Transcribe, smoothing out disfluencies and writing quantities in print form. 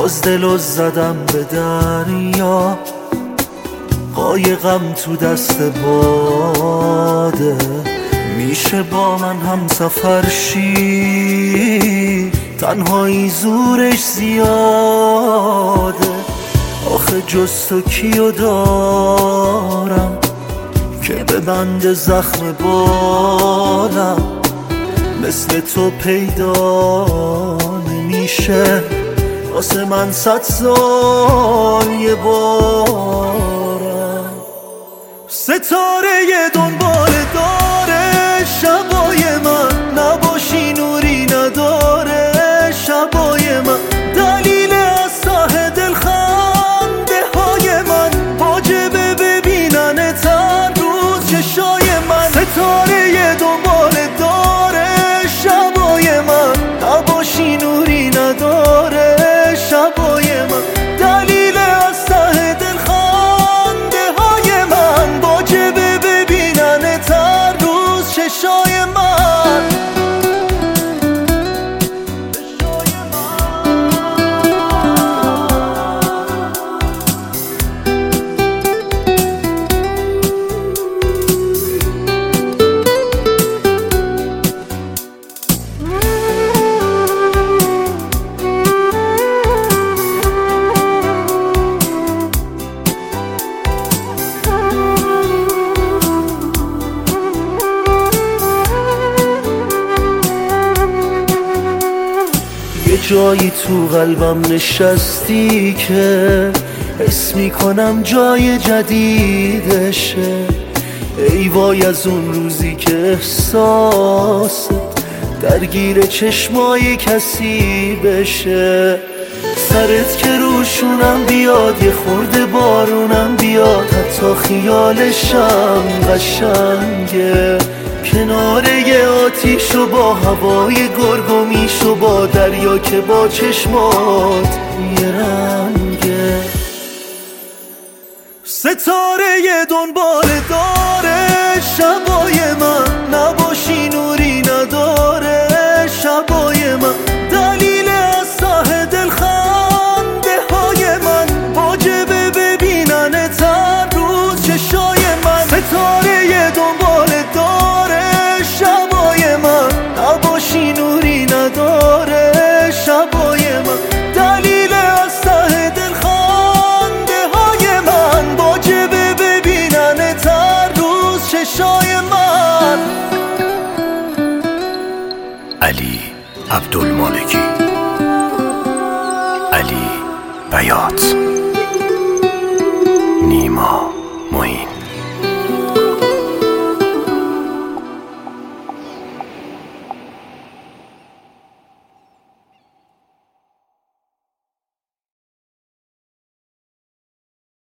باز دلو زدم به دریا، قایقم تو دست باده. میشه با من هم سفر شی، تنهایی زورش زیاده. آخه جز تو کیو دارم که ببنده زخم بالم، مثل تو پیدا نمیشه واسه من 100 سال یه بارم. ستاره دنبال داره شبای من، نباشی نوری نداره شبای من. دلیل از ته دل خنده های من، واجبه ببیننت هر روز چشای من. ستاره دنبال داره شبای من، نباشی نوری نداره شبای من. دلیل از ته دل خنده های من، واجبه ببیننت هر روز چشای من. جایی تو قلبم نشستی که حس میکنم جای جدیدشه. ای وای از اون روزی که احساست درگیر چشمای کسی بشه. سرت که روشونم بیاد، یه خورده بارونم بیاد، حتی خیالشم قشنگه. کناره یه آتیش و با هوای گرگومیش و با دریا که با چشمات یه رنگه. ستاره دنبال داره شبای من، نباشی نوری نداره شبای من. دلیل از ته دل خنده های من، واجبه ببیننت هر روز چشای من. ستاره دنبال داره شبای من، نباشی نوری نداره شبای من. دلیل از ته دل خنده های من، واجبه ببیننت هر روز چشای من. علی عبدالمالکی، علی بیات، نیما.